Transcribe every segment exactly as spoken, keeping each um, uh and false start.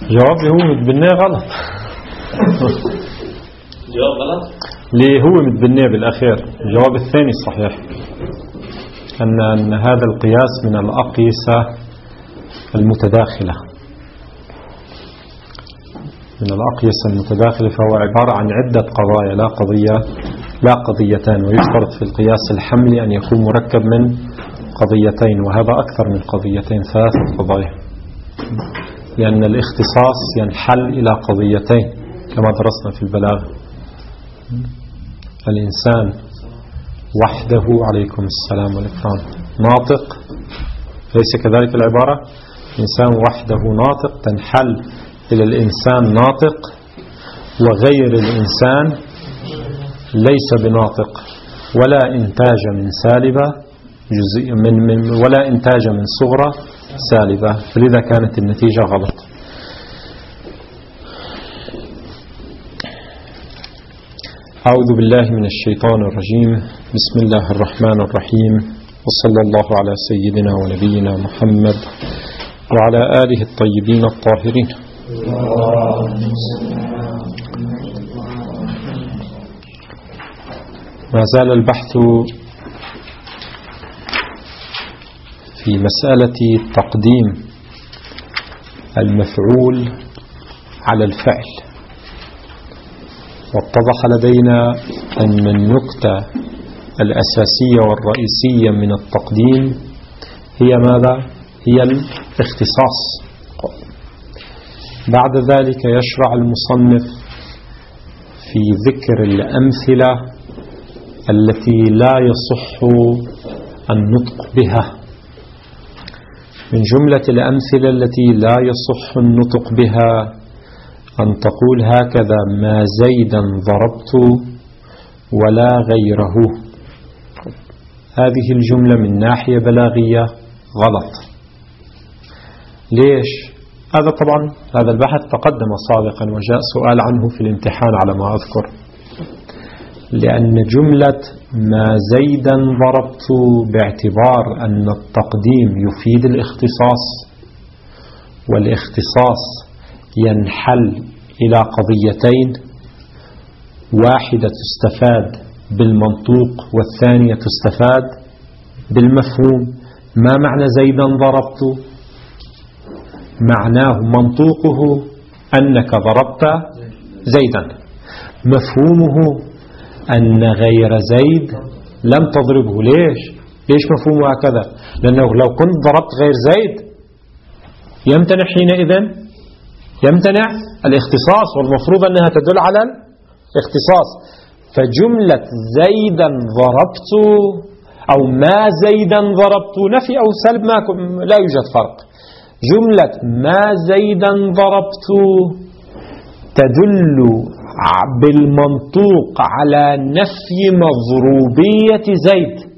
جوابي هو متبنيه غلط. جواب غلط ليه هو متبنيه بالأخير. الجواب الثاني الصحيح أن, أن هذا القياس من الأقيسة المتداخلة، من الأقيسة المتداخلة، فهو عبارة عن عدة قضايا لا قضية لا قضيتان، ويشترط في القياس الحملي أن يكون مركب من قضيتين، وهذا أكثر من قضيتين، ثلاث قضايا، لأن الاختصاص ينحل إلى قضيتين كما درسنا في البلاغة. الإنسان وحده عليكم السلام والإكرام ناطق، ليس كذلك العبارة؟ الإنسان وحده ناطق تنحل إلى الإنسان ناطق وغير الإنسان ليس بناطق، ولا إنتاج من سالبة جزء من, من ولا إنتاج من صغرى سالبة، فلذا كانت النتيجة غلط. أعوذ بالله من الشيطان الرجيم. بسم الله الرحمن الرحيم، وصلى الله على سيدنا ونبينا محمد وعلى آله الطيبين الطاهرين. ما زال البحث في مسألة تقديم المفعول على الفعل، واتضح لدينا أن النكتة الأساسية والرئيسية من التقديم هي ماذا؟ هي الاختصاص. بعد ذلك يشرع المصنف في ذكر الأمثلة التي لا يصح النطق بها. من جملة الأمثلة التي لا يصح النطق بها أن تقول هكذا: ما زيدا ضربت ولا غيره. هذه الجملة من ناحية بلاغية غلط. ليش؟ هذا طبعا هذا البحث تقدم سابقا وجاء سؤال عنه في الامتحان على ما أذكر، لأن جملة ما زيدا ضربت باعتبار أن التقديم يفيد الاختصاص، والاختصاص ينحل إلى قضيتين: واحدة تستفاد بالمنطوق والثانية تستفاد بالمفهوم. ما معنى زيدا ضربت؟ معناه منطوقه أنك ضربت زيدا، مفهومه أن غير زيد لم تضربه. ليش؟ ليش مفهومه هكذا؟ لأنه لو كنت ضربت غير زيد يمتنع حينئذ يمتنع الاختصاص، والمفروض أنها تدل على الاختصاص. فجملة زيدا ضربت أو ما زيدا ضربت نفي أو سلب، ما لا يوجد فرق. جملة ما زيدا ضربت تدل بالمنطوق على نفي مضروبية زيد،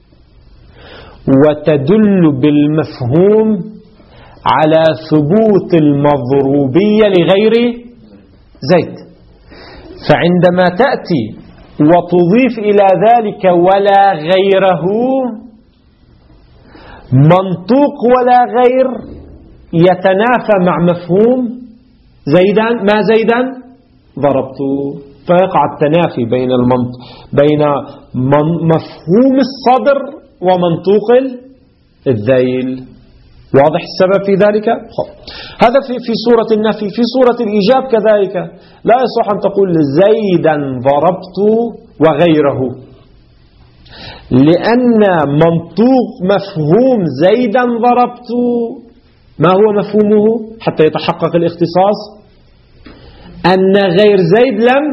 وتدل بالمفهوم على ثبوت المضروبية لغير زيد. فعندما تأتي وتضيف إلى ذلك ولا غيره، منطوق ولا غير يتنافى مع مفهوم زيدا ما زيدا ضربت، فيقع التنافي بين المنط... بين من... مفهوم الصدر ومنطوق الذيل. واضح السبب في ذلك؟ هذا في في سورة النفي. في سورة الإيجاب كذلك لا يصح أن تقول زيدا ضربت وغيره، لأن منطوق مفهوم زيدا ضربت ما هو مفهومه حتى يتحقق الاختصاص؟ أن غير زيد لم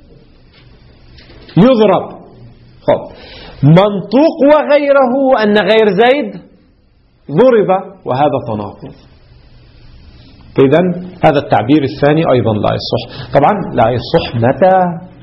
يضرب. خب. منطوق وغيره أن غير زيد ضرب، وهذا تناقض. إذن هذا التعبير الثاني أيضا لا يصح. طبعا لا يصح متى؟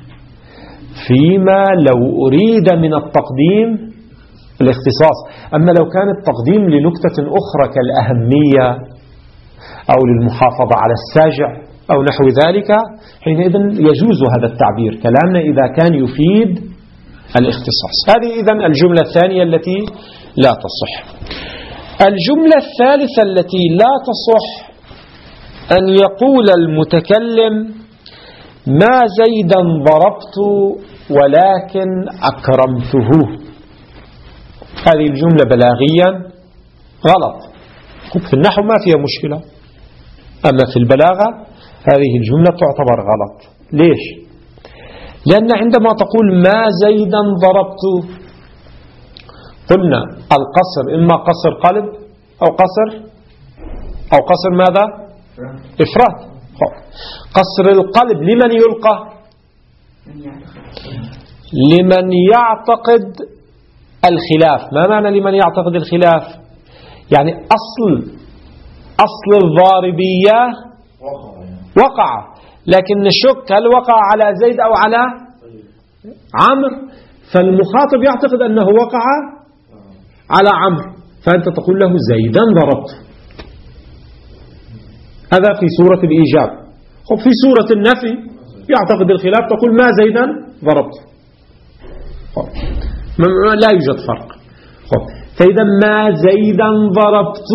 فيما لو أريد من التقديم الاختصاص. أما لو كان التقديم لنكتة أخرى كالأهمية أو للمحافظة على الساجع أو نحو ذلك، حينئذ يجوز هذا التعبير كلامنا إذا كان يفيد الاختصاص. هذه إذن الجملة الثانية التي لا تصح. الجملة الثالثة التي لا تصح أن يقول المتكلم ما زيدا ضربت ولكن أكرمته. هذه الجملة بلاغيا غلط، في النحو ما فيها مشكلة، أما في البلاغة هذه الجملة تعتبر غلط. ليش؟ لأن عندما تقول ما زيدا ضربت، قلنا القصر إما قصر قلب أو قصر أو قصر ماذا؟ إفراد. قصر القلب لمن يلقى؟ لمن يعتقد الخلاف. ما معنى لمن يعتقد الخلاف؟ يعني أصل أصل الضاربية وقع، لكن نشك هل وقع على زيد أو على عمرو، فالمخاطب يعتقد أنه وقع على عمرو، فأنت تقول له زيدا ضربت. هذا في سورة الإيجاب. في سورة النفي يعتقد الخلاف تقول ما زيدا ضربت، لا يوجد فرق. فإذا ما زيدا ضربت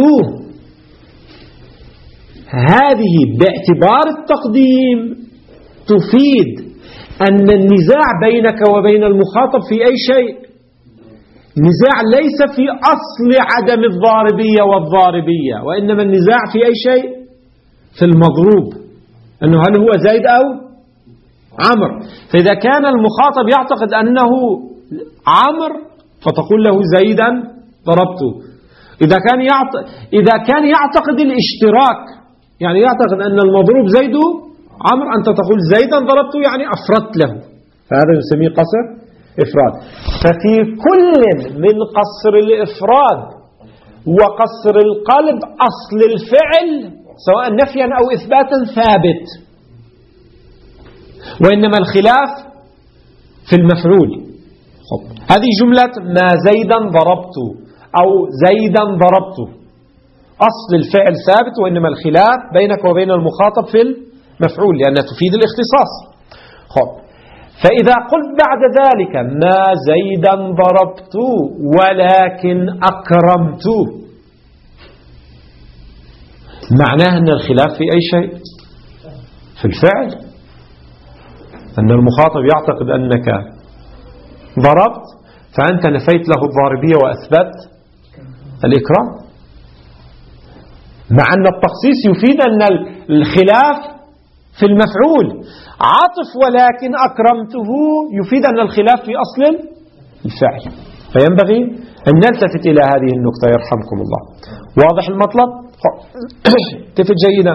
هذه باعتبار التقديم تفيد أن النزاع بينك وبين المخاطب في أي شيء نزاع ليس في أصل عدم الضاربية والضاربية، وإنما النزاع في أي شيء في المضروب، أنه هل هو زيد أو عمرو. فإذا كان المخاطب يعتقد أنه عمرو فتقول له زيدا ضربته. إذا كان يعتقد إذا كان يعتقد الاشتراك، يعني يعتقد أن المضروب زيد عمرو، أنت تقول زيدا ضربته يعني أفردت له، فهذا يسميه قصر إفراد. ففي كل من قصر الإفراد وقصر القلب أصل الفعل سواء نفيا أو إثباتا ثابت، وإنما الخلاف في المفعول. هذه جملة ما زيدا ضربت أو زيدا ضربت، أصل الفعل ثابت وإنما الخلاف بينك وبين المخاطب في المفعول، لأنها تفيد الاختصاص. خب. فإذا قلت بعد ذلك ما زيدا ضربت ولكن أكرمت، معناه أن الخلاف في أي شيء؟ في الفعل، أن المخاطب يعتقد أنك ضربت فأنت نفيت له الضاربية وأثبت الإكرام، مع أن التخصيص يفيد أن الخلاف في المفعول. عطف ولكن أكرمته يفيد أن الخلاف في أصل الفعل، فينبغي أن نلتفت إلى هذه النقطة يرحمكم الله. واضح المطلب؟ التفت جيدا.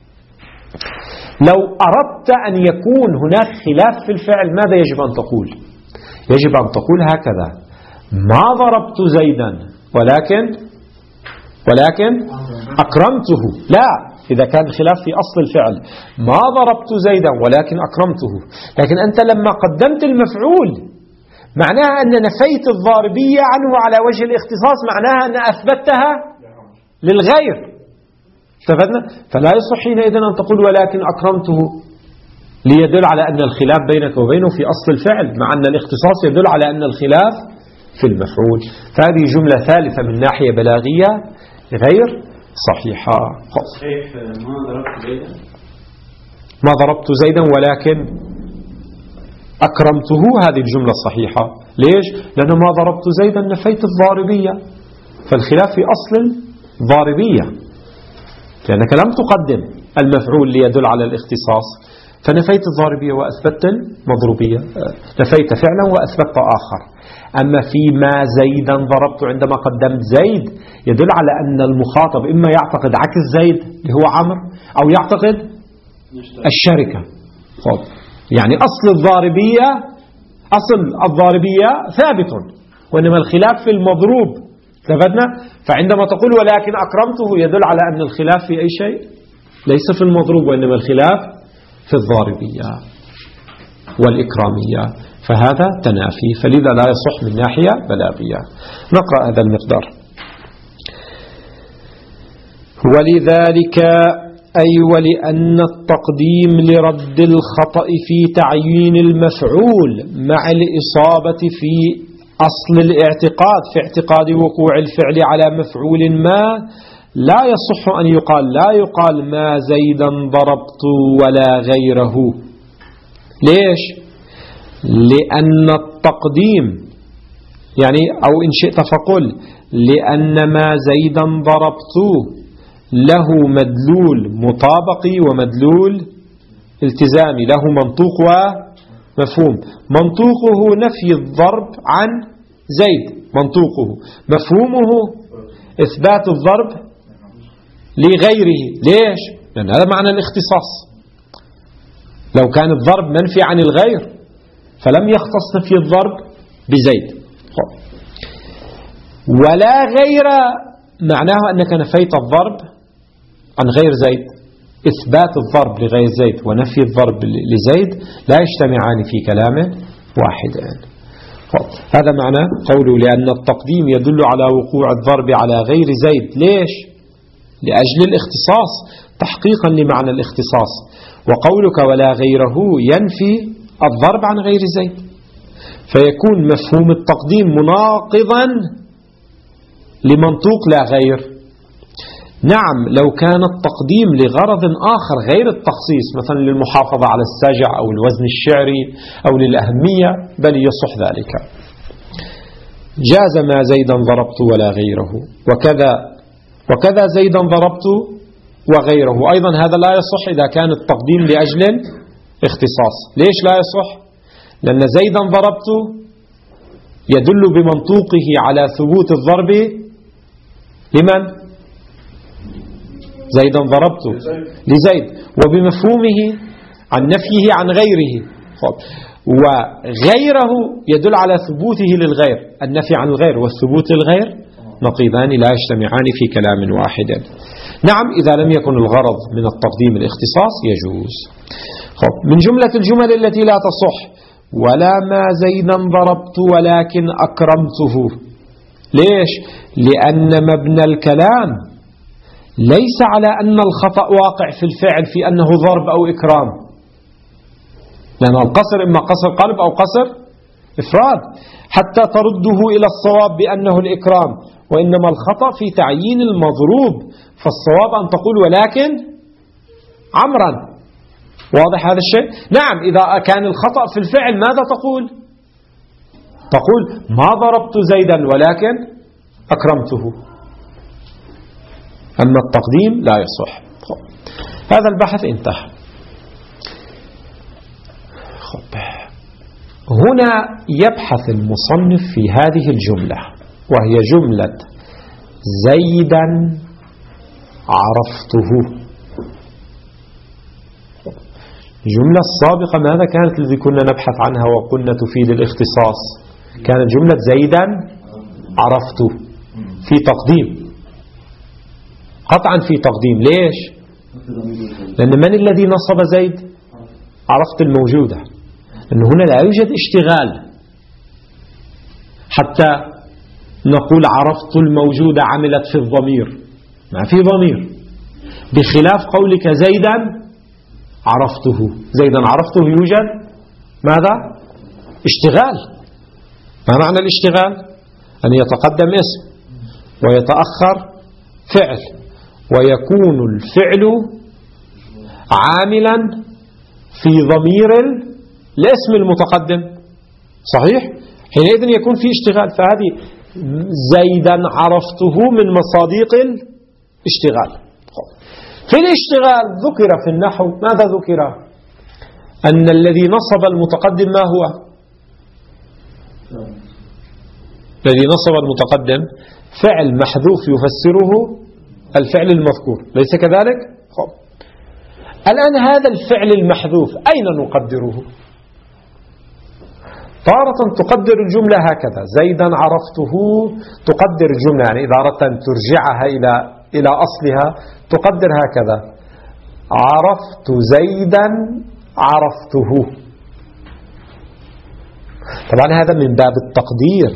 لو أردت أن يكون هناك خلاف في الفعل ماذا يجب أن تقول؟ يجب أن تقول هكذا: ما ضربت زيدا ولكن ولكن أكرمته. لا، إذا كان الخلاف في أصل الفعل ما ضربت زيدا ولكن أكرمته، لكن أنت لما قدمت المفعول معناها أن نفيت الضاربية عنه على وجه الاختصاص، معناها أن أثبتها للغير. استفدنا؟ فلا يصح حينئذ أن تقول ولكن أكرمته ليدل على أن الخلاف بينك وبينه في أصل الفعل، مع أن الاختصاص يدل على أن الخلاف في المفعول. فهذه جملة ثالثة من ناحية بلاغية غير صحيحة. كيف ما ضربت زيدا ما ضربت زيدا ولكن أكرمته، هذه الجملة الصحيحة. ليش؟ لأنه ما ضربت زيدا نفيت الضاربية، فالخلاف في أصل الضاربية، لأنك لم تقدم المفعول ليدل على الاختصاص، فنفيت الضاربية وأثبت المضروبية، نفيت فعلا وأثبت آخر. أما في ما زيدا ضربت عندما قدمت زيد يدل على أن المخاطب إما يعتقد عكس زيد اللي هو عمرو أو يعتقد الشركة. يعني أصل الضاربية أصل الضاربية ثابت، وإنما الخلاف في المضروب. استفدنا؟ فعندما تقول ولكن أكرمته يدل على أن الخلاف في أي شيء ليس في المضروب، وإنما الخلاف في الضاربية والإكرامية، فهذا تنافي، فلذا لا يصح من ناحية بلاغية. نقرأ هذا المقدار: ولذلك أي ولأن التقديم لرد الخطأ في تعيين المفعول مع الإصابة في أصل الاعتقاد في اعتقاد وقوع الفعل على مفعول ما لا يصح أن يقال لا يقال ما زيدا ضربت ولا غيره. ليش؟ لأن التقديم يعني أو إن شئت فقل لأن ما زيدا ضربت له مدلول مطابقي ومدلول التزامي، له منطوق ومفهوم. منطوقه نفي الضرب عن زيد منطوقه، مفهومه إثبات الضرب لغيره. ليش؟ لأن هذا معنى الاختصاص. لو كان الضرب منفي عن الغير فلم يختص نفي الضرب بزيد. ولا غير معناه أنك نفيت الضرب عن غير زيد. إثبات الضرب لغير زيد ونفي الضرب لزيد لا يجتمعان في كلام واحد. هذا معنى قوله لأن التقديم يدل على وقوع الضرب على غير زيد. ليش؟ لأجل الاختصاص، تحقيقا لمعنى الاختصاص. وقولك ولا غيره ينفي الضرب عن غير زيد، فيكون مفهوم التقديم مناقضا لمنطوق لا غير. نعم لو كان التقديم لغرض آخر غير التخصيص، مثلا للمحافظة على السجع أو الوزن الشعري أو للأهمية، بل يصح ذلك. جاز ما زيدا ضربت ولا غيره، وكذا وكذا زيدا ضربت وغيره. أيضا هذا لا يصح إذا كان التقديم لأجل اختصاص. ليش لا يصح؟ لأن زيدا ضربت يدل بمنطوقه على ثبوت الضرب لمن؟ زيدا ضربت لزيد، وبمفهومه عن نفيه عن غيره. وغيره يدل على ثبوته للغير، النفي عن الغير والثبوت للغير نقيضان لا يجتمعان في كلام واحد. نعم إذا لم يكن الغرض من التقديم الاختصاص يجوز. من جملة الجمل التي لا تصح ولا ما زيدا ضربت ولكن أكرمته. ليش؟ لأن مبنى الكلام ليس على أن الخطأ واقع في الفعل في أنه ضرب أو إكرام، لأن القصر إما قصر قلب أو قصر إفراد حتى ترده إلى الصواب بأنه الإكرام، وإنما الخطأ في تعيين المضروب، فالصواب أن تقول ولكن عمرا. واضح هذا الشيء؟ نعم إذا كان الخطأ في الفعل ماذا تقول؟ تقول ما ضربت زيدا ولكن أكرمته. أما التقديم لا يصح. هذا البحث انتهى. هنا يبحث المصنف في هذه الجملة، وهي جملة زيدا عرفته. الجملة السابقة ماذا كانت التي كنا نبحث عنها وقلنا تفيد الاختصاص؟ كانت جملة زيدا عرفته في تقديم، قطعا في تقديم. ليش؟ لأن من الذي نصب زيد؟ عرفت الموجودة. أن هنا لا يوجد اشتغال حتى نقول عرفت الموجودة عملت في الضمير، ما في ضمير، بخلاف قولك زيدا عرفته. زيدا عرفته يوجد ماذا؟ اشتغال. ما معنى الاشتغال؟ أن يتقدم اسم ويتأخر فعل ويكون الفعل عاملا في ضمير الاسم المتقدم. صحيح؟ حينئذ يكون في اشتغال. فهذه زيدا عرفته من مصادق الاشتغال. في الاشتغال ذكر في النحو ماذا ذكر؟ أن الذي نصب المتقدم ما هو؟ الذي نصب المتقدم فعل محذوف يفسره الفعل المذكور، ليس كذلك؟ خب. الآن هذا الفعل المحذوف أين نقدره؟ تارة تقدر الجملة هكذا زيدا عرفته، تقدر الجملة يعني إذا أردت أن ترجعها إلى إلى أصلها تقدر هكذا عرفت زيدا عرفته. طبعا هذا من باب التقدير،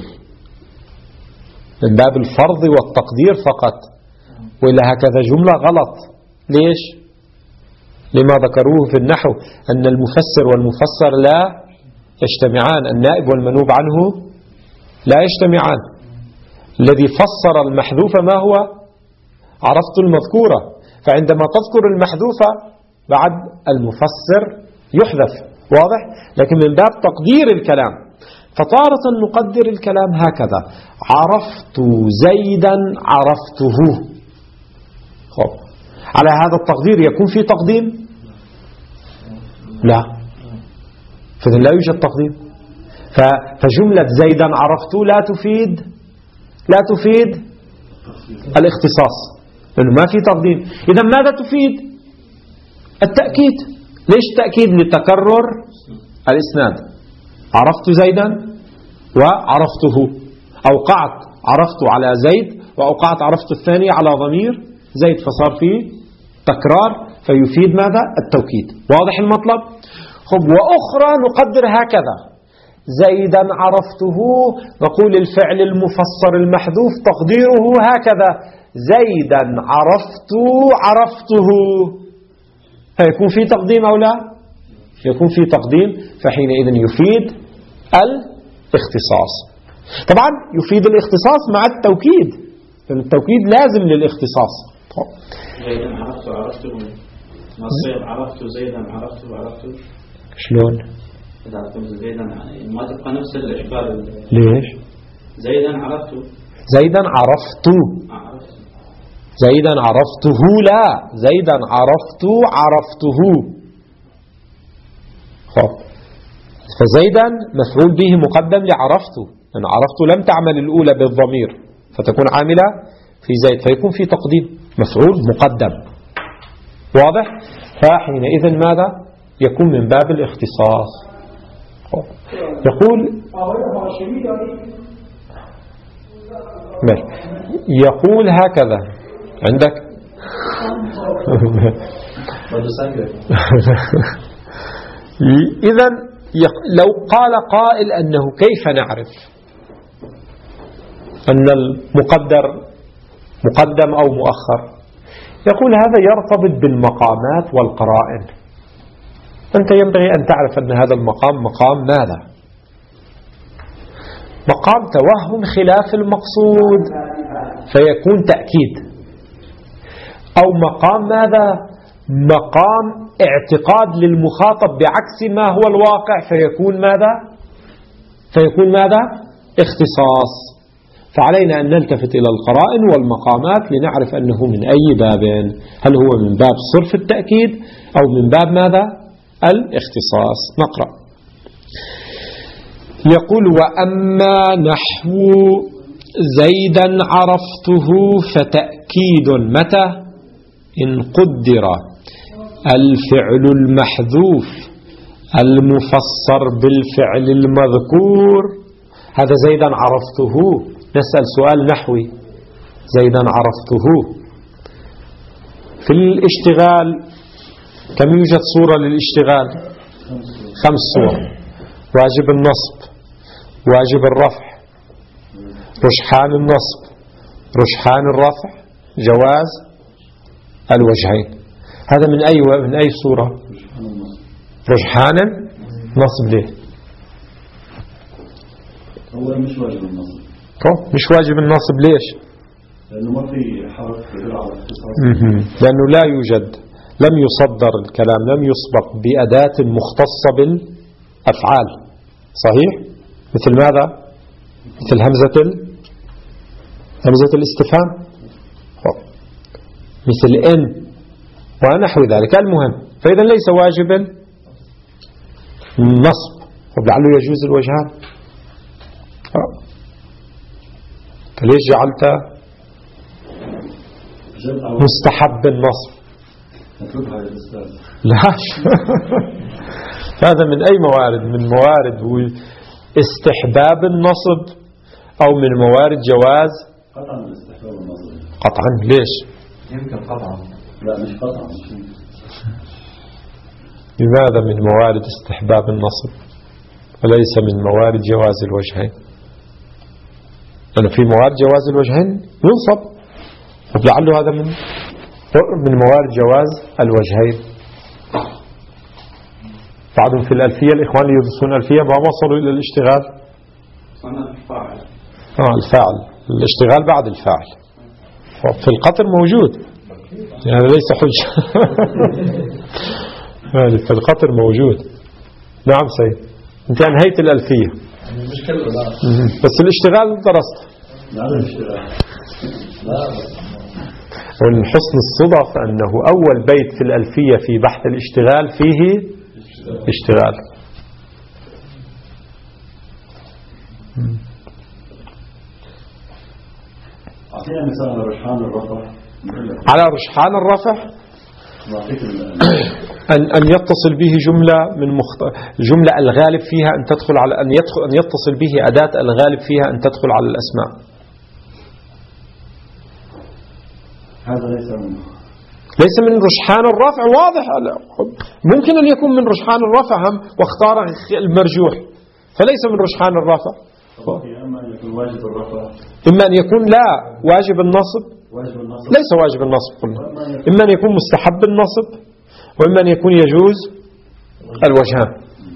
من باب الفرض والتقدير فقط، وإلا هكذا جملة غلط. ليش؟ لما ذكروه في النحو أن المفسر والمفسر لا يجتمعان، النائب والمنوب عنه لا يجتمعان. الذي فسر المحذوف ما هو؟ عرفت المذكورة، فعندما تذكر المحذوفة بعد المفسر يحذف، واضح؟ لكن من باب تقدير الكلام، فطارة نقدر الكلام هكذا: عرفت زيدا عرفته. خب، على هذا التقدير يكون في تقديم؟ لا، فإذن لا يوجد تقديم. فجملة زيدا عرفته لا تفيد لا تفيد الاختصاص، لأنه ما في تقديم. إذا ماذا تفيد؟ التأكيد. ليش تأكيد؟ لتكرر الإسناد. عرفت زيدا وعرفته، أوقعت عرفت على زيد وأوقعت عرفت الثاني على ضمير زيد، فصار فيه تكرار فيفيد ماذا؟ التوكيد. واضح المطلب؟ خب، وأخرى نقدر هكذا: زيدا عرفته، نقول الفعل المفسر المحذوف تقديره هكذا: زيدا عرفت عرفته. هيكون في تقديم أو لا؟ يكون في تقديم، فحينئذ يفيد الاختصاص. طبعا يفيد الاختصاص مع التوكيد، لأن التوكيد لازم للاختصاص. زيدا عرفته عرفته، نصيب عرفته زيدا عرفته عرفته. شلون؟ إذا قلت زيدا ما تبقى نفس الإشكال. ليش؟ زيدا عرفته زيدا عرفت عرفته زيدا عرفته، لا، زيدا عرفت عرفته. خب، فزيدا مفعول به مقدم لعرفته، لأن عرفته لم تعمل الأولى بالضمير فتكون عاملة في زيد، فيكون في تقديم مفعول مقدم. واضح؟ فحينئذ ماذا؟ يكون من باب الاختصاص. يقول يقول هكذا عندك إذن لو قال قائل أنه كيف نعرف أن المقدر مقدم أو مؤخر؟ يقول هذا يرتبط بالمقامات والقرائن. أنت ينبغي أن تعرف أن هذا المقام مقام ماذا؟ مقام توهم خلاف المقصود فيكون تأكيد، أو مقام ماذا؟ مقام اعتقاد للمخاطب بعكس ما هو الواقع فيكون ماذا؟ فيكون ماذا؟ اختصاص. فعلينا أن نلتفت إلى القرائن والمقامات لنعرف أنه من أي باب، هل هو من باب صرف التأكيد أو من باب ماذا؟ الاختصاص. نقرأ. يقول: وأما نحو زيدا عرفته فتأكيد متى؟ إن قدر الفعل المحذوف المفسر بالفعل المذكور. هذا زيدا عرفته، نسأل سؤال نحوي: زيدا عرفته في الاشتغال كم يوجد صورة للاشتغال؟ خمس صور: واجب النصب، واجب الرفع، رجحان النصب، رجحان الرفع، جواز الوجهين. هذا من أي من أي صورة؟ رجحان النصب. ليه؟ هو مش واجب النصب. طب مش واجب النصب ليش؟ لأنه ما في حرف يدل على الاختصاص. لأنه لا يوجد، لم يصدر الكلام، لم يسبق بأداة مختصة بالأفعال. صحيح؟ مثل ماذا؟ مثل همزة ال... همزة الاستفهام، مثل إن ونحو ذلك. المهم، فإذا ليس واجبا النصب، ولعله يجوز الوجهان. فليش جعلت مستحب النصب؟ لا هذا من أي موارد؟ من موارد استحباب النصب أو من موارد جواز؟ قطعا استحباب النصب. قطعا. ليش؟ يمكن قطعا. لا مش قطعا. لماذا من موارد استحباب النصب وليس من موارد جواز الوجهين؟ لأن في موارد جواز الوجهين ينصب، ولعله هذا من من موارد جواز الوجهين. بعضهم في الألفية، الإخوان اللي يدرسون الألفية ما وصلوا إلى الاشتغال. صنع الفاعل. آه الفاعل، الاشتغال بعد الفاعل. في القطر موجود يعني ليس حجة. في القطر موجود. نعم سيد، انت انهيت الألفية بس الاشتغال درست. ومن حسن الصدف أنه أول بيت في الألفية في بحث الاشتغال فيه اشتغال. أعطينا مثال على رجحان الرفع. على رجحان الرفع أن أن يتصل به جملة من مخت... جملة الغالب فيها أن تدخل على أن يدخل أن يتصل به أداة الغالب فيها أن تدخل على الأسماء. هذا ليس من ليس من رجحان الرفع. واضح. ممكن أن يكون من رجحان الرفع هم واختار المرجوح، فليس من رجحان الرفع. إما أن يكون واجب الرفع، إما أن يكون لا واجب النصب، واجب النصب ليس واجب النصب قلنا. إما أن يكون مستحب النصب، وإما أن يكون يجوز الوجهان.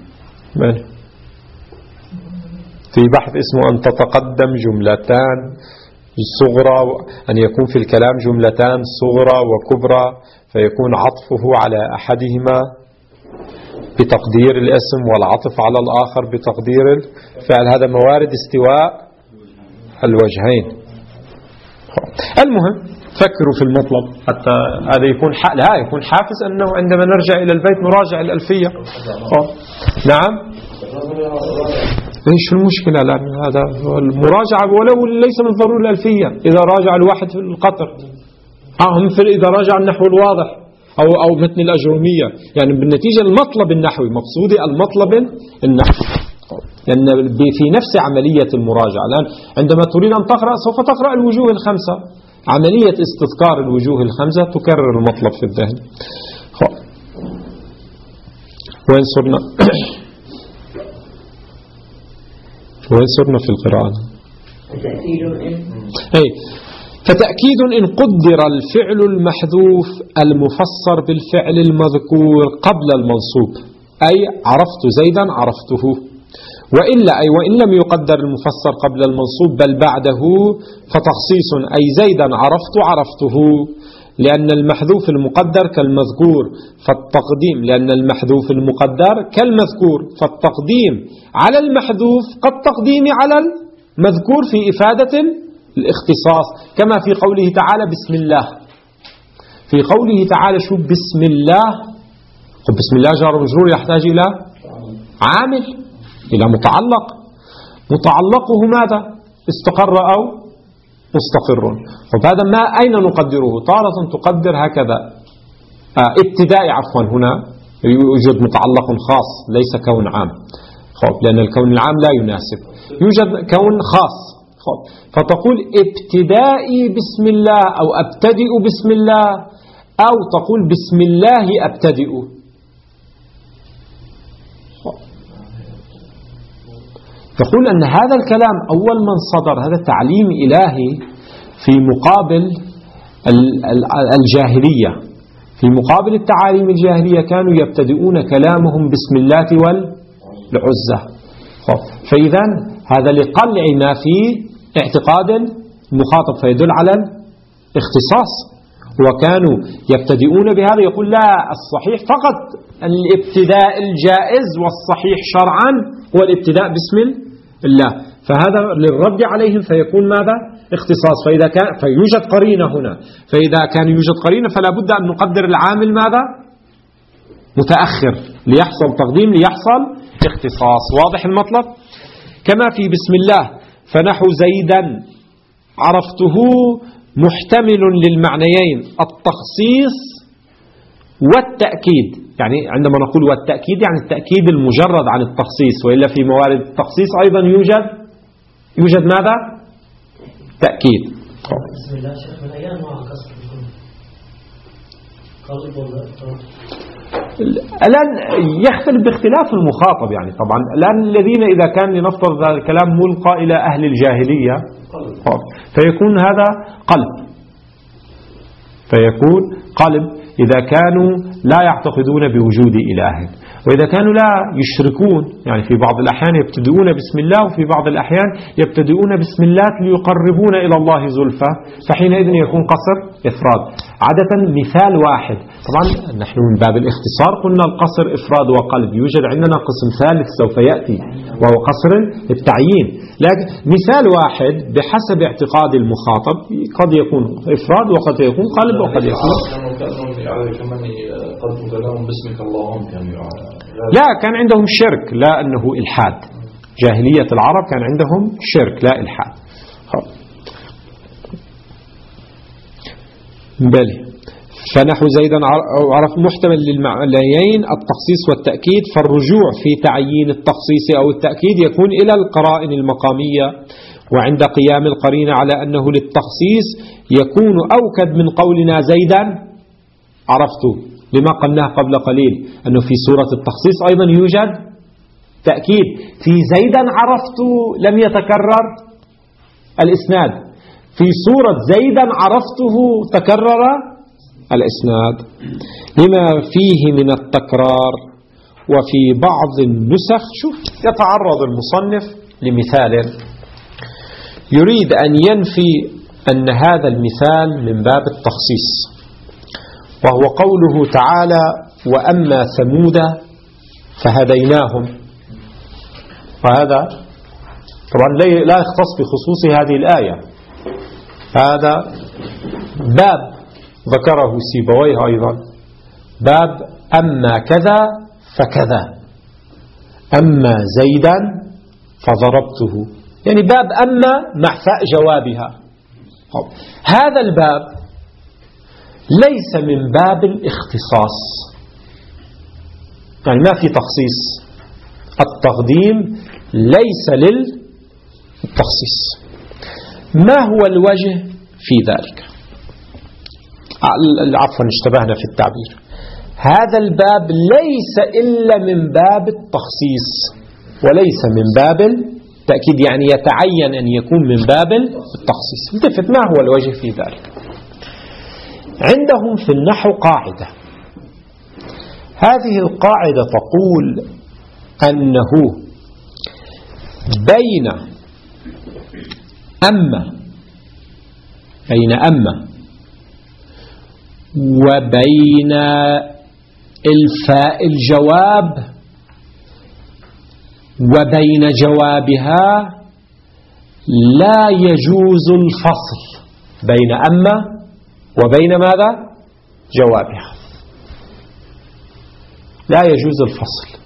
في بحث اسمه أن تتقدم جملتان صغرى، أن يكون في الكلام جملتان صغرى وكبرى فيكون عطفه على أحدهما بتقدير الاسم والعطف على الآخر بتقدير الفعل. هذا موارد استواء الوجهين. المهم فكروا في المطلب حتى هذا يكون لا يكون حافز أنه عندما نرجع إلى البيت نراجع الألفية. نعم ايش المشكلة؟ لأن هذا المراجعة ولو ليس من ضروري الألفية. إذا راجع الواحد في القطر أهم في إذا راجع النحو الواضح أو أو متن الأجرومية، يعني بالنتيجة المطلب النحوي مقصودي المطلب النحوي، لأن يعني في نفس عملية المراجعة. الآن عندما تريد أن تقرأ سوف تقرأ الوجوه الخمسة، عملية استذكار الوجوه الخمسة تكرر المطلب في الذهن. وين صرنا؟ وين صرنا في القراءة؟ أي فتأكيد إن قدر الفعل المحذوف المفسر بالفعل المذكور قبل المنصوب، أي عرفت زيدا عرفته، وإلا أي وإن لم يقدر المفسر قبل المنصوب بل بعده فتخصيص، أي زيدا عرفت عرفته، لأن المحذوف المقدر كالمذكور فالتقديم لأن المحذوف المقدر كالمذكور فالتقديم على المحذوف كالتقديم على المذكور في إفادة الاختصاص، كما في قوله تعالى بسم الله. في قوله تعالى شو بسم الله؟ بسم الله جار ومجرور يحتاج إلى عامل، إلى متعلق. متعلقه ماذا؟ استقر أو مستقر. فهذا ما أين نقدره؟ تارة تقدر هكذا آه ابتدائي عفوا، هنا يوجد متعلق خاص ليس كون عام، لأن الكون العام لا يناسب، يوجد كون خاص، فتقول ابتدائي بسم الله أو أبتدئ بسم الله، أو تقول بسم الله أبتدئ. تقول أن هذا الكلام أول من صدر هذا تعليم إلهي في مقابل الجاهلية، في مقابل التعاليم الجاهلية كانوا يبتدئون كلامهم بسم الله والعزة. فإذا هذا لقلع ما في اعتقاد المخاطب فيدل على الاختصاص، وكانوا يبتدئون بهذا. يقول لا، الصحيح فقط الابتداء الجائز والصحيح شرعا هو الابتداء بسم الله، فهذا للرد عليهم فيكون ماذا؟ اختصاص. فإذا كان فيوجد قرينة هنا، فإذا كان يوجد قرينة فلا بد أن نقدر العامل ماذا؟ متأخر ليحصل تقديم ليحصل اختصاص. واضح المطلب؟ كما في بسم الله فنحو زيدا عرفته محتمل للمعنيين التخصيص والتأكيد. يعني عندما نقول والتأكيد يعني التأكيد المجرد عن التخصيص، وإلا في موارد التخصيص أيضا يوجد يوجد ماذا؟ تأكيد. بسم الله شيخ من أيام مع كسر قلب ولا الآن يختلف باختلاف المخاطب. يعني طبعا الآن الذين إذا كان لنفترض هذا الكلام ملقى إلى أهل الجاهلية فيكون هذا قلب، فيكون قلب إذا كانوا لا يعتقدون بوجود إله، وإذا كانوا لا يشركون، يعني في بعض الأحيان يبتدئون بسم الله وفي بعض الأحيان يبتدئون بسم الله ليقربون إلى الله زلفى، فحينئذ يكون قصر إفراد. عادة مثال واحد، طبعا نحن من باب الاختصار قلنا القصر إفراد وقلب، يوجد عندنا قسم ثالث سوف يأتي وهو قصر التعيين، لكن مثال واحد بحسب اعتقاد المخاطب قد يكون إفراد وقد يكون قلب وقد يكون لا. كان عندهم شرك، لا أنه إلحاد. جاهلية العرب كان عندهم شرك لا إلحاد. بل فنحو زيدا عرف محتمل للمعنيين التخصيص والتأكيد، فالرجوع في تعيين التخصيص أو التأكيد يكون إلى القرائن المقامية، وعند قيام القرينة على أنه للتخصيص يكون أوكد من قولنا زيدا عرفت، لما قلناه قبل قليل أنه في سورة التخصيص أيضا يوجد تأكيد. في زيدا عرفت لم يتكرر الإسناد، في سورة زيدا عرفته تكرر الإسناد لما فيه من التكرار. وفي بعض النسخ شوف يتعرض المصنف لمثال يريد أن ينفي أن هذا المثال من باب التخصيص، وهو قوله تعالى وأما ثمود فهديناهم، وهذا طبعا لا يختص بخصوص هذه الآية، هذا باب ذكره سيبويه أيضا، باب أما كذا فكذا، أما زيدا فضربته، يعني باب أما مع فاء جوابها. هذا الباب ليس من باب الاختصاص، يعني ما في تخصيص، التقديم ليس للتخصيص. ما هو الوجه في ذلك؟ عفوا اشتبهنا في التعبير. هذا الباب ليس إلا من باب التخصيص وليس من باب التأكيد، يعني يتعين أن يكون من باب التخصيص. التفت ما هو الوجه في ذلك؟ عندهم في النحو قاعدة، هذه القاعدة تقول أنه بين أما بين أما وبين الفاء الجواب وبين جوابها لا يجوز الفصل بين أما وبين ماذا؟ جوابها، لا يجوز الفصل.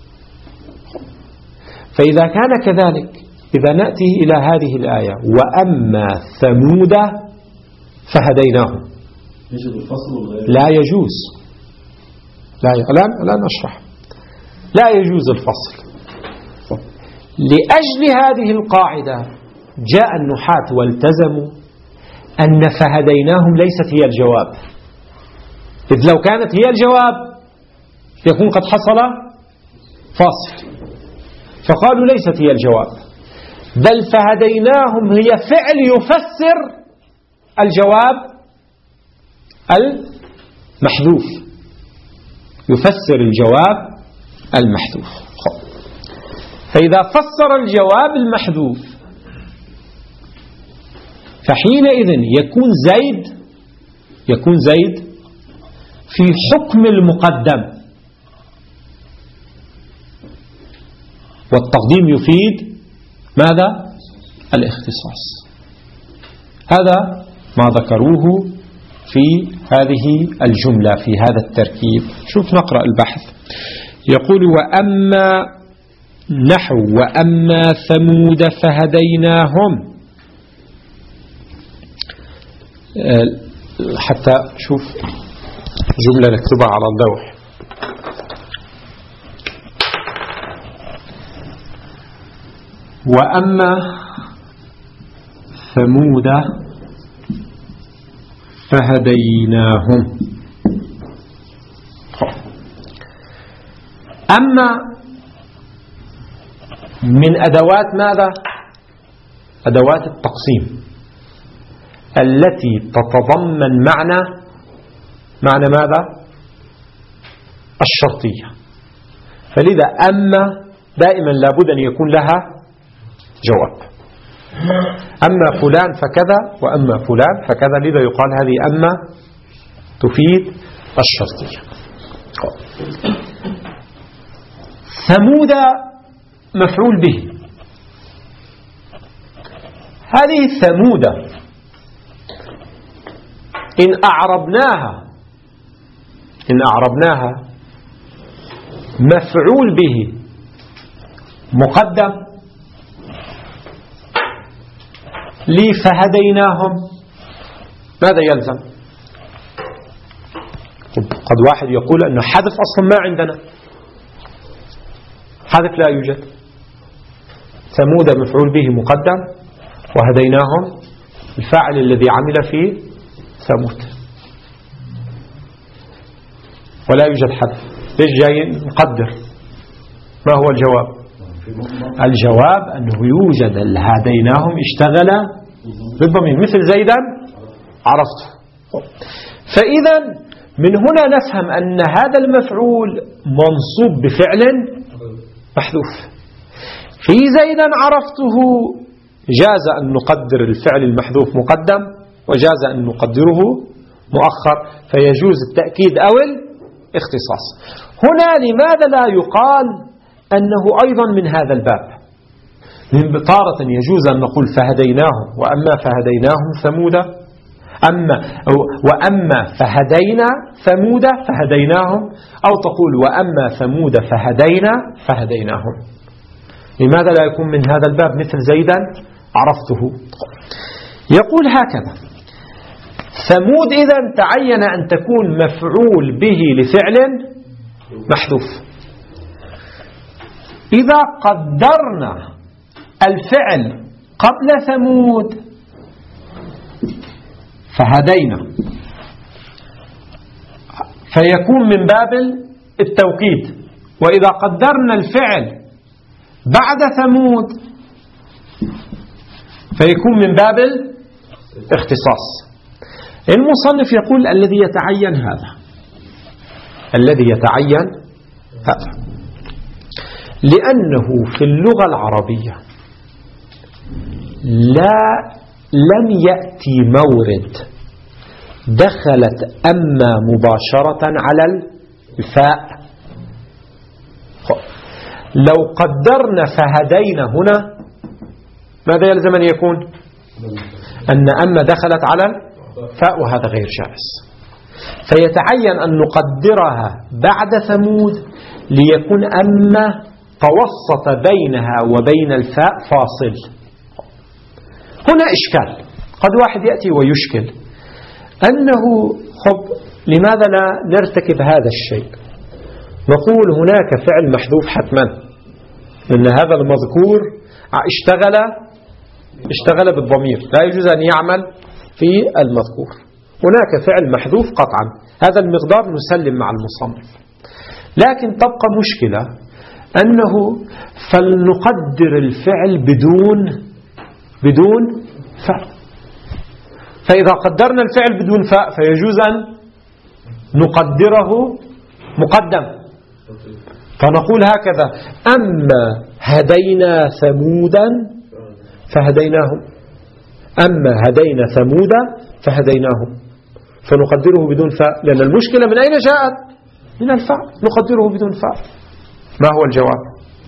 فإذا كان كذلك، إذا نأتي إلى هذه الآية وأما ثمود فهديناهم، لا يجوز، لا الآن الآن أشرح، لا يجوز الفصل. لأجل هذه القاعدة جاء النحاة والتزموا أن فهديناهم ليست هي الجواب، إذ لو كانت هي الجواب يكون قد حصل فاصل، فقالوا ليست هي الجواب، بل فهديناهم هي فعل يفسر الجواب المحذوف، يفسر الجواب المحذوف. فإذا فسر الجواب المحذوف فحينئذ يكون زيد يكون زيد في حكم المقدم، والتقديم يفيد ماذا؟ الاختصاص. هذا ما ذكروه في هذه الجملة في هذا التركيب. شوف نقرأ البحث. يقول وأما نحو وأما ثمود فهديناهم، حتى شوف جملة نكتبها على اللوح. وأما ثمود فهديناهم. أما من أدوات ماذا؟ أدوات التقسيم التي تتضمن معنى معنى ماذا؟ الشرطية. فلذا أما دائما لابد أن يكون لها جواب. أما فلان فكذا وأما فلان فكذا، لذا يقال هذه أما تفيد الشرطية. ثمود مفعول به. هذه ثمود إن أعربناها إن أعربناها مفعول به مقدم لي فهديناهم، ماذا يلزم؟ قد واحد يقول أنه حذف أصلا ما عندنا، حذف لا يوجد. ثمود مفعول به مقدم وهديناهم الفاعل الذي عمل فيه ثمود، ولا يوجد حذف. ليش جاي نقدر؟ ما هو الجواب؟ الجواب أنه يوجد هديناهم اشتغل بالضمير مثل زيدا عرفته. فإذا من هنا نفهم أن هذا المفعول منصوب بفعل محذوف. في زيدا عرفته جاز أن نقدر الفعل المحذوف مقدم وجاز أن نقدره مؤخر، فيجوز التأكيد أو الاختصاص. هنا لماذا لا يقال أنه أيضا من هذا الباب؟ من طارة يجوز أن نقول فهديناهم وأما فهديناهم ثمود، أما وأما فهدينا ثمود فهديناهم، أو تقول وأما ثمود فهدينا فهديناهم. لماذا لا يكون من هذا الباب مثل زيدا عرفته؟ يقول هكذا: ثمود إذن تعين أن تكون مفعول به لفعل محذوف. إذا قدرنا الفعل قبل ثمود فهدينا، فيكون من باب التوكيد. وإذا قدرنا الفعل بعد ثمود فيكون من باب الاختصاص. المصنف يقول الذي يتعين هذا الذي يتعين هذا لأنه في اللغة العربية لا لم يأتي مورد دخلت أما مباشرة على الفاء. لو قدرنا فهدينا هنا ماذا يلزم أن يكون؟ أن أما دخلت على الفاء، وهذا غير جائز. فيتعين أن نقدرها بعد ثمود ليكون أما توسط بينها وبين الفاء فاصل. هنا إشكال، قد واحد يأتي ويشكل أنه خب لماذا لا نرتكب هذا الشيء؟ نقول هناك فعل محذوف حتما، إن هذا المذكور اشتغل اشتغل بالضمير، لا يجوز أن يعمل في المذكور. هناك فعل محذوف قطعا، هذا المقدار نسلم مع المصنف. لكن تبقى مشكلة أنه فلنقدر الفعل بدون بدون فاء. فإذا قدرنا الفعل بدون فاء فيجوز أن نقدره مقدم، فنقول هكذا: أما هدينا ثمودا فهديناهم، أما هدينا ثمودا فهديناهم، فنقدره بدون فاء، لأن المشكلة من أين جاءت؟ من الفاء، نقدره بدون فاء. ما هو الجواب؟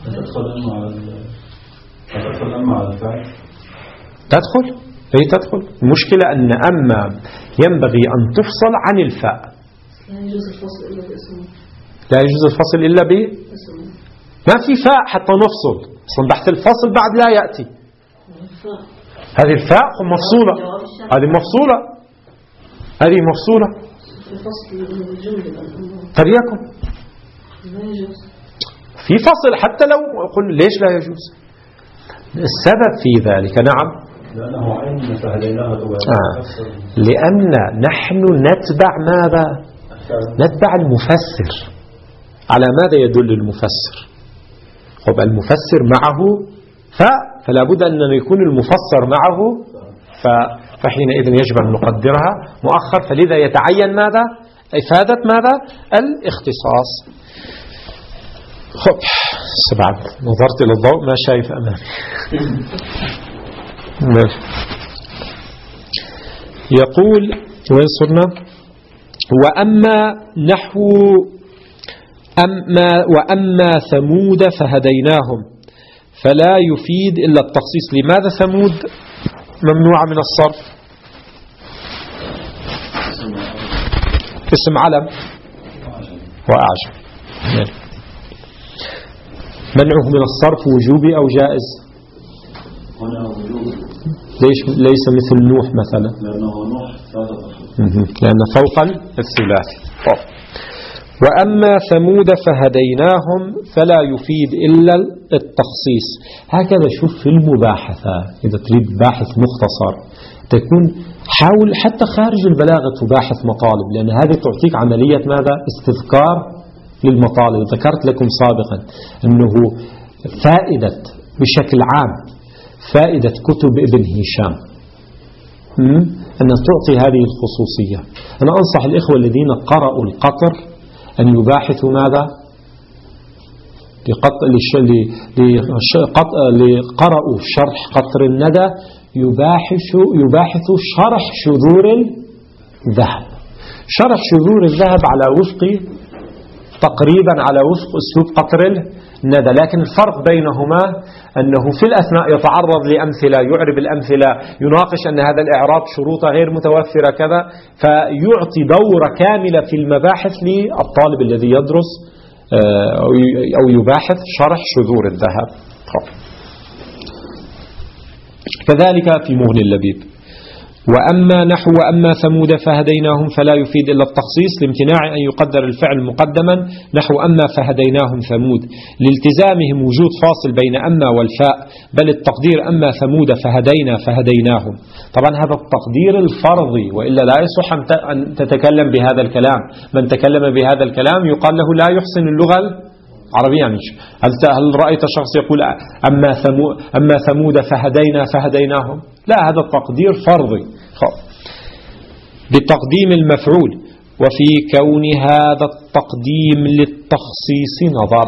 تدخل أما على الفاء؟ تدخل؟ هي تدخل. المشكلة أن أما ينبغي أن تفصل عن الفاء. لا يجوز الفصل إلا باسمه. لا يجوز الفصل إلا باسمه. ما في فاء حتى نفصل، أصلا بحث الفصل بعد لا يأتي. هذه الفاء مفصولة، هذه مفصولة، هذه مفصولة. طب يكن في فصل حتى لو قل ليش لا يجوز؟ السبب في ذلك نعم لأنه عين فهديناها آه. لأن نحن نتبع ماذا؟ نتبع المفسر. على ماذا يدل المفسر؟ خب المفسر معه فاء، فلا بد أن يكون المفسر معه فحينئذ يجب أن نقدرها مؤخر. فلذا يتعين ماذا؟ إفادة ماذا؟ الاختصاص. خب سبعة نظرت إلى الضوء ما شايف أمامي. يقول وين صرنا؟ وأما نحو أما وأما ثمود فهديناهم فلا يفيد إلا التخصيص. لماذا ثمود ممنوعة من الصرف؟ اسم علم وأعجم. منعه من الصرف وجوبي أو جائز؟ ليش ليس مثل نوح مثلا؟ لأنه نوح لأن فوق الثلاثي. وأما ثمود فهديناهم فلا يفيد إلا التخصيص. هكذا شوف في المباحثة إذا تريد باحث مختصر تكون حاول حتى خارج البلاغة تباحث مطالب، لأن هذه تعطيك عملية ماذا؟ استذكار للمطالب. ذكرت لكم سابقا أنه فائدة بشكل عام فائدة كتب ابن هشام أن تعطي هذه الخصوصية. أنا أنصح الإخوة الذين قرأوا القطر أن يباحثوا ماذا؟ لقرأوا شرح قطر الندى يباحثوا يباحثوا شرح شذور الذهب. شرح شذور الذهب على وفق تقريبا على وفق أسلوب قطر الندى، لكن الفرق بينهما أنه في الأثناء يتعرض لأمثلة، يعرب الأمثلة، يناقش أن هذا الإعراب شروطه غير متوفرة كذا، فيعطي دورة كاملة في المباحث للطالب الذي يدرس أو يباحث شرح شذور الذهب. كذلك في مغني اللبيب. وأما نحو وأما ثمود فهديناهم فلا يفيد إلا التخصيص لامتناع أن يقدر الفعل مقدما نحو أما فهديناهم ثمود لالتزامهم وجود فاصل بين أما والفاء، بل التقدير أما ثمود فهدينا فهديناهم. طبعا هذا التقدير الفرضي، وإلا لا يصح أن تتكلم بهذا الكلام. من تكلم بهذا الكلام يقال له لا يحسن اللغة عربية. هل رأيت شخص يقول أما ثمود, أما ثمود فهدينا فهديناهم؟ لا، هذا التقدير فرضي بتقديم المفعول. وفي كون هذا التقديم للتخصيص نظر.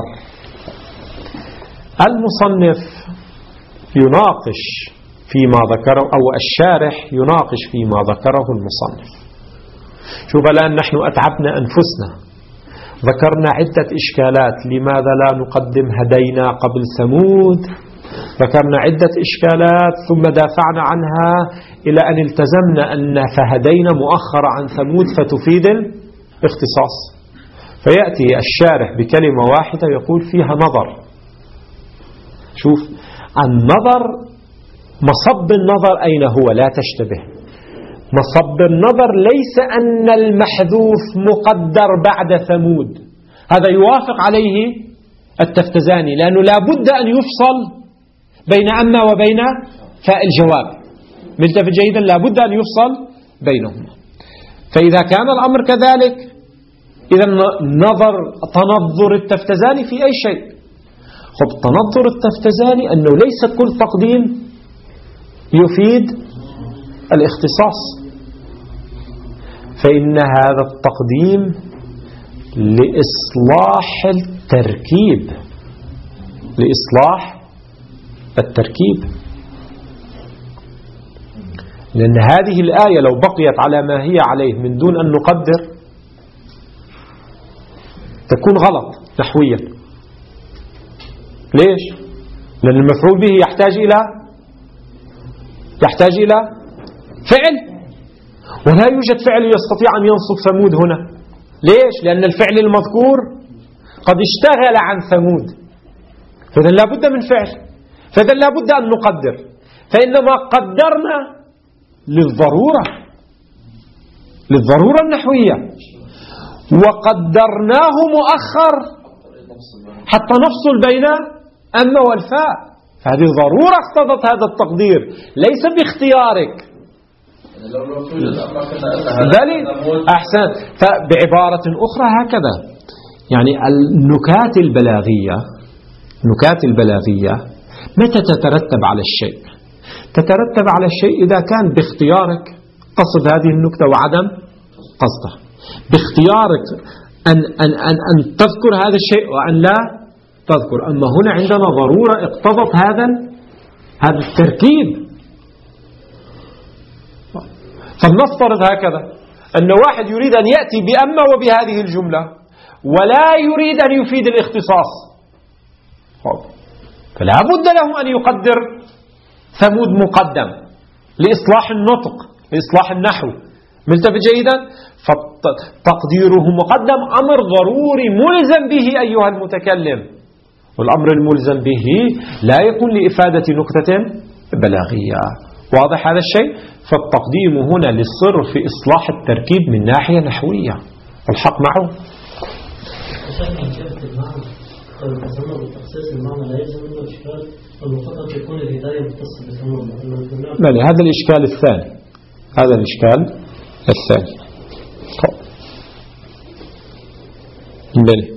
المصنف يناقش فيما ذكره أو الشارح يناقش فيما ذكره المصنف. شوف الآن نحن أتعبنا أنفسنا، ذكرنا عدة إشكالات. لماذا لا نقدم هدينا قبل ثمود؟ ذكرنا عدة إشكالات ثم دافعنا عنها إلى أن التزمنا أن فهدينا مؤخرة عن ثمود فتفيد الاختصاص. فيأتي الشارح بكلمة واحدة يقول فيها نظر. شوف النظر، مصب النظر أين هو؟ لا تشتبه. مصب النظر ليس أن المحذوف مقدر بعد ثمود، هذا يوافق عليه التفتزاني، لأنه لا بد أن يفصل بين أما وبين فاء الجواب. ملتفت جيدا، لا بد أن يفصل بينهما. فإذا كان الأمر كذلك إذا نظر تنظر التفتزاني في أي شيء. خب تنظر التفتزاني أنه ليس كل تقديم يفيد الاختصاص، فإن هذا التقديم لإصلاح التركيب، لإصلاح التركيب. لأن هذه الآية لو بقيت على ما هي عليه من دون أن نقدر تكون غلط نحويا. ليش؟ لأن المفعول به يحتاج إلى يحتاج إلى فعل، ولا يوجد فعل يستطيع أن ينصب ثمود هنا. ليش؟ لأن الفعل المذكور قد اشتغل عن ثمود، فإذا لا بد من فعل، فإذا لا بد أن نقدر. فإنما قدرنا للضرورة، للضرورة النحوية، وقدرناه مؤخر حتى نفصل بين أما والفاء. فهذه ضرورة اقتضت هذا التقدير، ليس باختيارك. ذلك أحسن. فبعبارة أخرى هكذا، يعني النكات البلاغية، النكات البلاغية متى تترتب على الشيء؟ تترتب على الشيء إذا كان باختيارك قصد هذه النكتة وعدم قصدها. باختيارك أن, أن, أن, أن تذكر هذا الشيء وأن لا تذكر. أما هنا عندنا ضرورة اقتضت هذا هذا التركيب. فلنفترض هكذا أن واحد يريد أن يأتي بأما وبهذه الجملة ولا يريد أن يفيد الاختصاص، فلا بد له أن يقدر ثمود مقدم لإصلاح النطق لإصلاح النحو. ملتفت جيدا؟ فتقديره مقدم أمر ضروري ملزم به أيها المتكلم، والأمر الملزم به لا يكون لإفادة نكتة بلاغية. واضح هذا الشيء؟ فالتقديم هنا للصر في إصلاح التركيب من ناحية نحوية. الحق معه. بل هذا الإشكال الثاني هذا الإشكال الثاني بل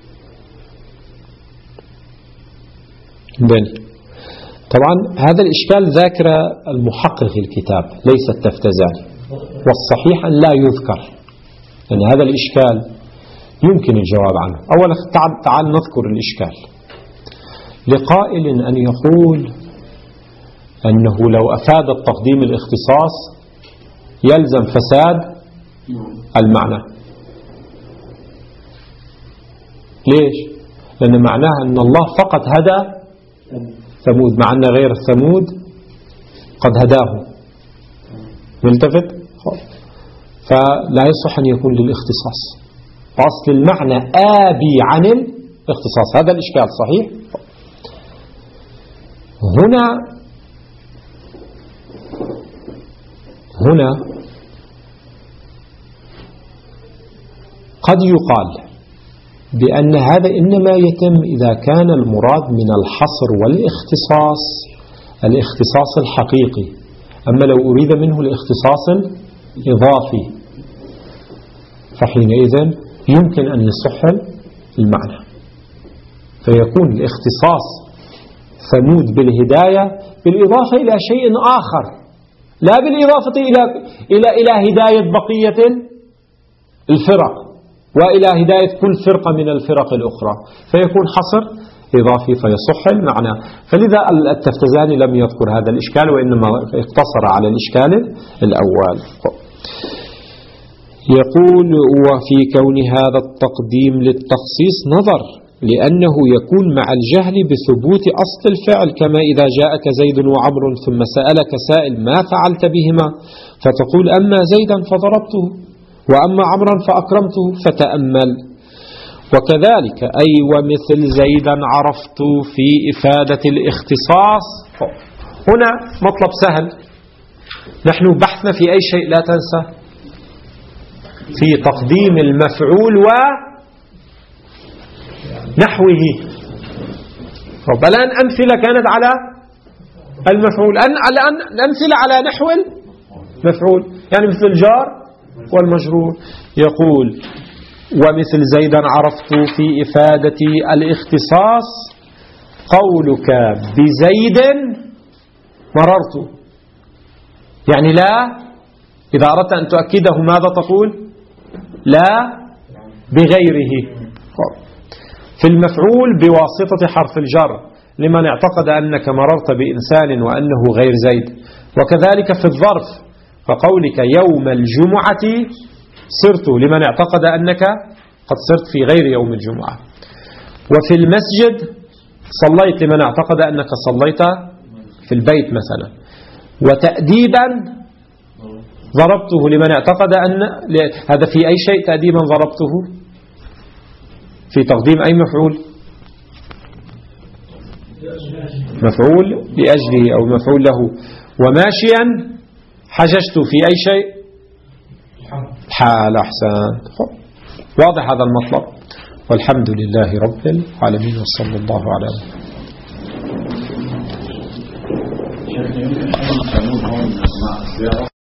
بل طبعا هذا الإشكال ذاكر المحقق الكتاب ليس التفتزاني، والصحيح أن لا يذكر، لأن يعني هذا الإشكال يمكن الجواب عنه. أولا تعال, تعال نذكر الإشكال. لقائل أن يقول أنه لو أفاد التقديم الاختصاص يلزم فساد المعنى. ليش؟ لأن معناها أن الله فقط هدى ثمود، مع أن غير ثمود قد هداه. ملتفت؟ فلا يصح أن يكون للاختصاص، أصل المعنى آبي عن الاختصاص. هذا الإشكال صحيح. هنا هنا قد يقال بأن هذا إنما يتم إذا كان المراد من الحصر والاختصاص الاختصاص الحقيقي، أما لو أريد منه الاختصاص الإضافي فحينئذ يمكن أن يصح المعنى، فيكون الاختصاص ثمود بالهداية بالإضافة إلى شيء آخر، لا بالإضافة إلى إلى إلى هداية بقية الفرق وإلى هداية كل فرقة من الفرق الأخرى، فيكون حصر إضافي فيصح المعنى. فلذا التفتزاني لم يذكر هذا الإشكال وإنما اقتصر على الإشكال الأول. يقول: وفي كون هذا التقديم للتخصيص نظر، لأنه يكون مع الجهل بثبوت أصل الفعل، كما إذا جاءك زيد وعمر ثم سألك سائل ما فعلت بهما فتقول أما زيدا فضربته وأما عمرا فأكرمته فتأمل. وكذلك أي ومثل زيدا عرفت في إفادة الاختصاص. هنا مطلب سهل، نحن بحثنا في أي شيء لا تنسى في تقديم المفعول ونحوه. الآن أمثلة كانت على المفعول، الآن الأمثلة على نحو المفعول، يعني مثل الجار والمجرور. يقول: ومثل زيدا عرفت في إفادة الاختصاص قولك بزيد مررت، يعني لا، إذا أردت أن تؤكده ماذا تقول؟ لا بغيره. في المفعول بواسطة حرف الجر لمن اعتقد أنك مررت بإنسان وأنه غير زيد. وكذلك في الظرف فقولك يوم الجمعة صرت لمن اعتقد أنك قد صرت في غير يوم الجمعة. وفي المسجد صليت لمن اعتقد أنك صليت في البيت مثلا. وتأديبا ضربته لمن اعتقد أن هذا في أي شيء تأديبا ضربته في تقديم أي مفعول؟ مفعول لأجله أو مفعول له. وماشيا حججت في أي شيء؟ حال. أحسن، واضح هذا المطلب. والحمد لله رب العالمين وصلى الله على محمد.